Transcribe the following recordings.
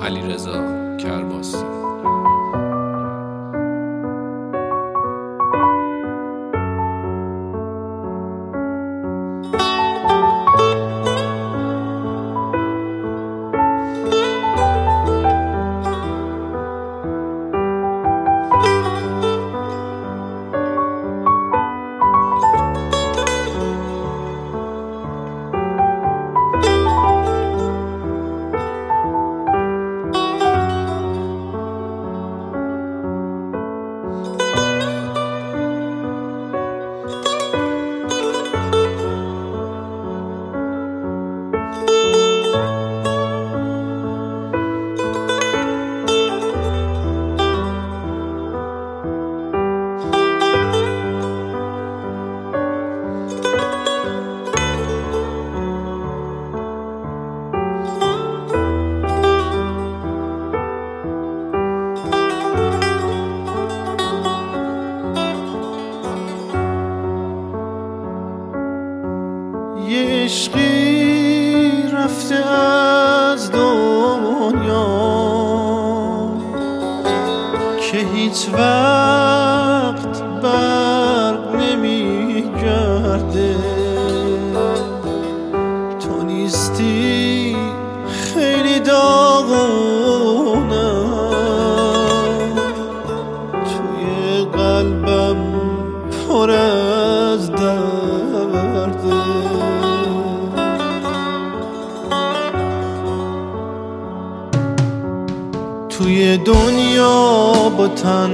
علیرضا کرباسی. یه عشقی رفته از دنیا که هیچ وقت بر نمیگرده. تو نیستی خیلی داغونم، توی قلبم پر از درده. توی دنیا با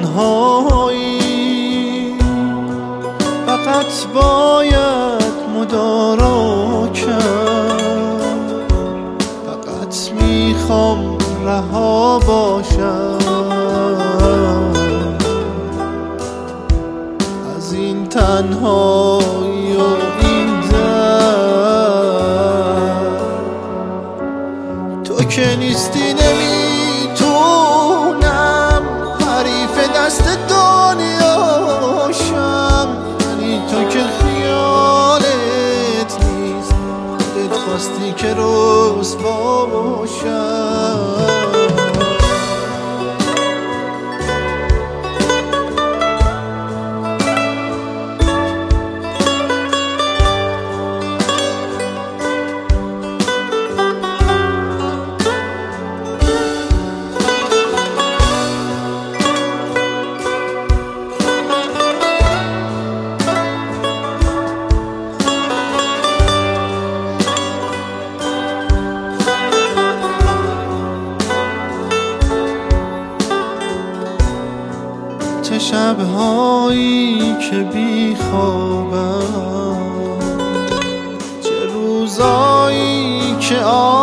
تنهایی فقط باید مدارا کرد. فقط میخوام رها باشم از این تنهایی و این درد. تو که نیستی نمیتونم حریف دست دنیاشم، یعنی تو که خیالت نیست، دلت خواستی که رسوا باشم. چه شب‌هایی که بی خوابم، چه روزایی که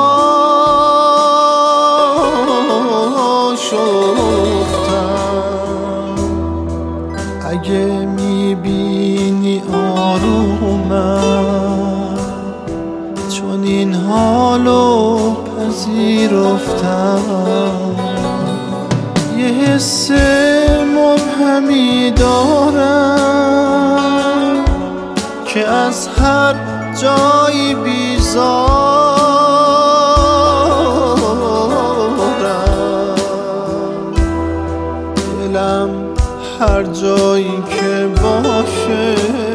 آشفتم. اگه میبینی آرومم، چون این حالو پذیرفتم. یه حس مبهمی دارم که از هر جایی بیزارم. دلم هر جایی که باشه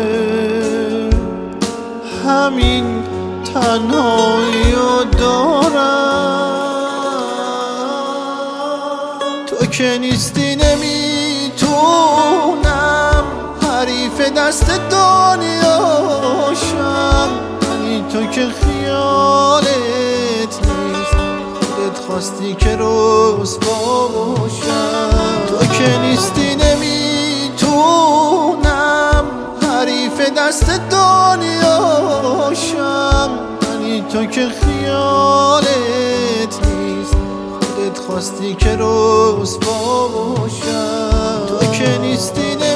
همین تنهاییو دارم. تو که نیستی نمیتونم حریف دست دنیاشم، یعنی تو که خیالت نیست، دلت خواستی که رسوا باشم. تو که نیستی نمیتونم حریف دست دنیاشم، یعنی تو که خیالت نیست، دلت خواستی که رسوا باشم. تو که نیستی